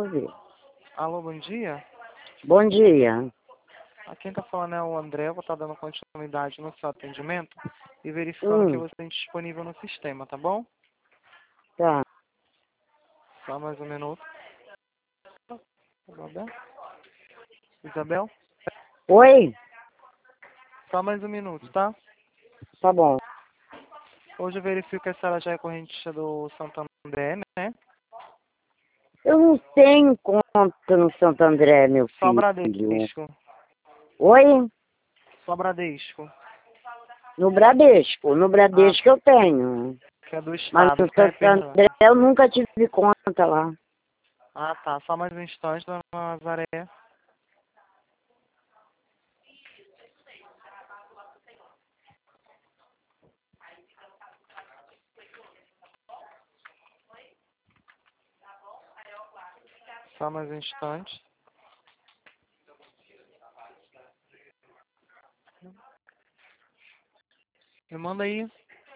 ouvir. Alô, bom dia. Bom dia. Aqui quem está falando é o André. Vou estar dando continuidade no seu atendimento e verificando que você tem disponível no sistema, tá bom? Tá. Só mais um minuto. Isabel? Isabel? Oi? Só mais um minuto, tá? Tá bom. Hoje eu verifico que a senhora já é corrente do Santo André, né? Eu não tenho conta no Santo André, meu Só filho. Bradesco. Oi? Só Bradesco. No Bradesco. No Bradesco eu tenho. Que é do Mas estado, no né? Santo André eu nunca tive conta lá. Ah, tá. Só mais um instante, dona Nazaré. Só mais um instante. Me manda aí.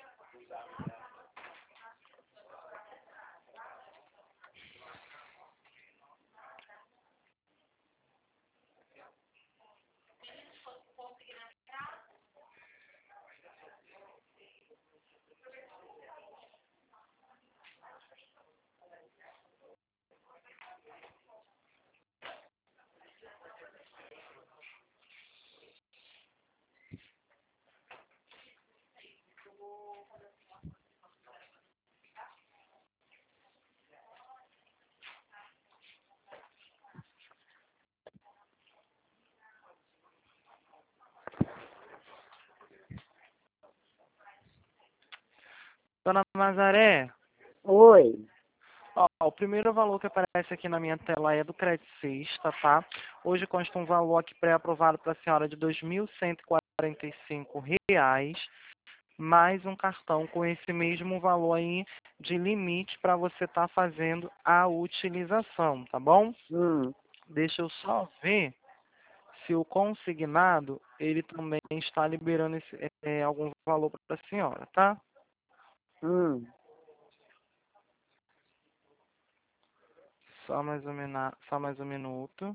Dona Nazaré. Oi. Ó, o primeiro valor que aparece aqui na minha tela é do Credit Sexta, tá? Hoje consta um valor aqui pré-aprovado para a senhora de R$ 2.145, mais um cartão com esse mesmo valor aí de limite para você estar fazendo a utilização, tá bom? Deixa eu só ver se o consignado, ele também está liberando algum valor para a senhora, tá? Só mais um minuto.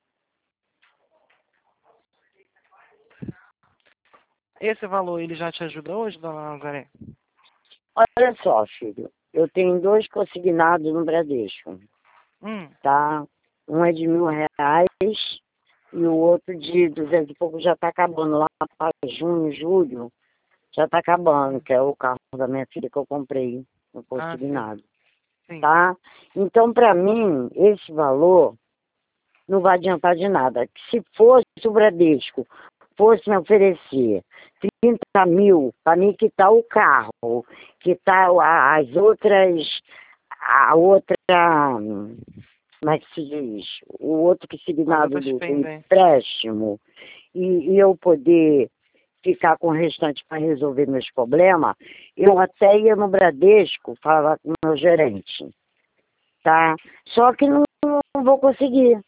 Esse valor, ele já te ajuda hoje, dona Nazaré? Olha só, filho. Eu tenho 2 consignados no Bradesco. Tá? Um é de R$ 1.000 e o outro de 200 e pouco já tá acabando. Lá para junho, julho, já tá acabando, que é o carro da minha filha que eu comprei no consignado. Sim. Tá? Então, para mim, esse valor não vai adiantar de nada. Se fosse o Bradesco, fosse me oferecer 30 mil para mim quitar o carro, quitar as outras, a outra, como é que se diz? O outro consignado do empréstimo, e eu poder ficar com o restante para resolver meus problemas, eu até ia no Bradesco falar com o meu gerente, tá? Só que não vou conseguir.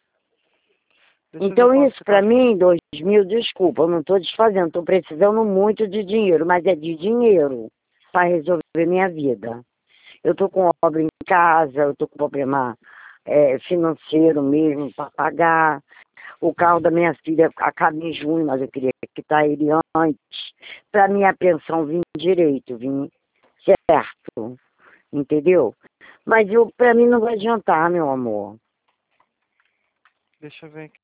Então isso para mim, 2.000, desculpa, eu não estou desfazendo, estou precisando muito de dinheiro, mas é de dinheiro para resolver minha vida. Eu estou com obra em casa, eu estou com problema financeiro mesmo para pagar. O carro da minha filha acaba em junho, mas eu queria quitar ele antes, para minha pensão vir direito, vir certo, entendeu? Mas para mim não vai adiantar, meu amor. Deixa eu ver aqui.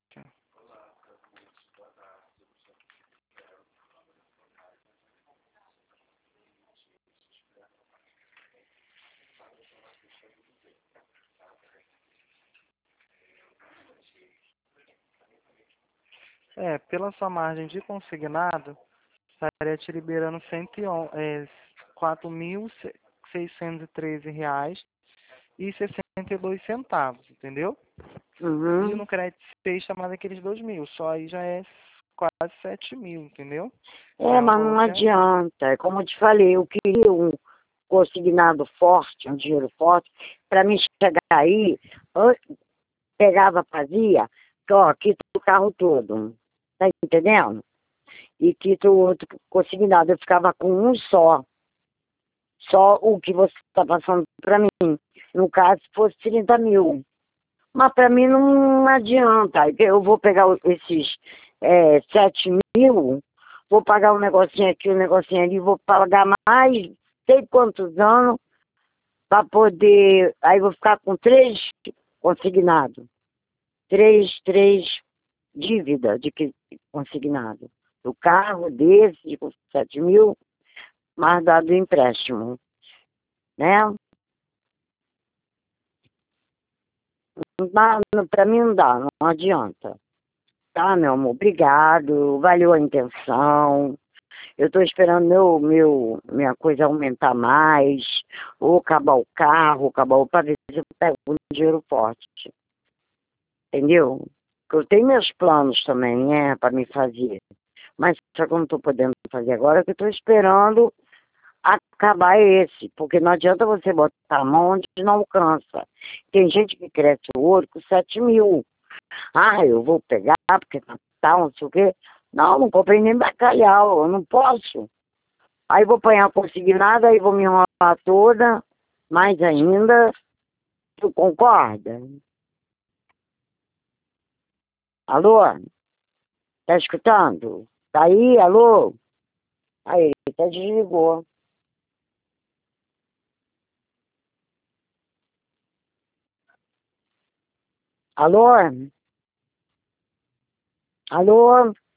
Pela sua margem de consignado, estaria te liberando R$ 4.613,62, entendeu? E no crédito sexta mais aqueles 2.000, só aí já é quase 7.000, entendeu? Mas não adianta, é como eu te falei, eu queria um consignado forte, um dinheiro forte, para mim chegar aí, pegava, fazia, quita o carro todo, tá entendendo? E quita o outro consignado, eu ficava com um só o que você está passando para mim, no caso, se fosse 30 mil, Mas para mim não adianta. Eu vou pegar esses 7.000, vou pagar um negocinho aqui, um negocinho ali, vou pagar mais, sei quantos anos, para poder. Aí vou ficar com três consignados. Três dívidas de consignado. Do carro desse, de 7.000, mais dado empréstimo, né? Para mim não dá, não adianta. Tá, meu amor? Obrigado, valeu a intenção. Eu estou esperando minha coisa aumentar mais, ou acabar o carro, para ver se eu pego um dinheiro forte. Entendeu? Porque eu tenho meus planos também, né, para me fazer. Mas só que eu não estou podendo fazer agora, que eu estou esperando acabar esse. Porque não adianta você botar a mão onde não alcança. Tem gente que cresce o olho com 7.000. Ah, eu vou pegar, porque Natal, não sei o quê. Não, não comprei nem bacalhau, eu não posso. Aí vou apanhar consignado, aí vou me enrolar toda, mais ainda. Tu concorda? Alô? Tá escutando? Tá aí, alô? Aí, até desligou. Alô? Alô?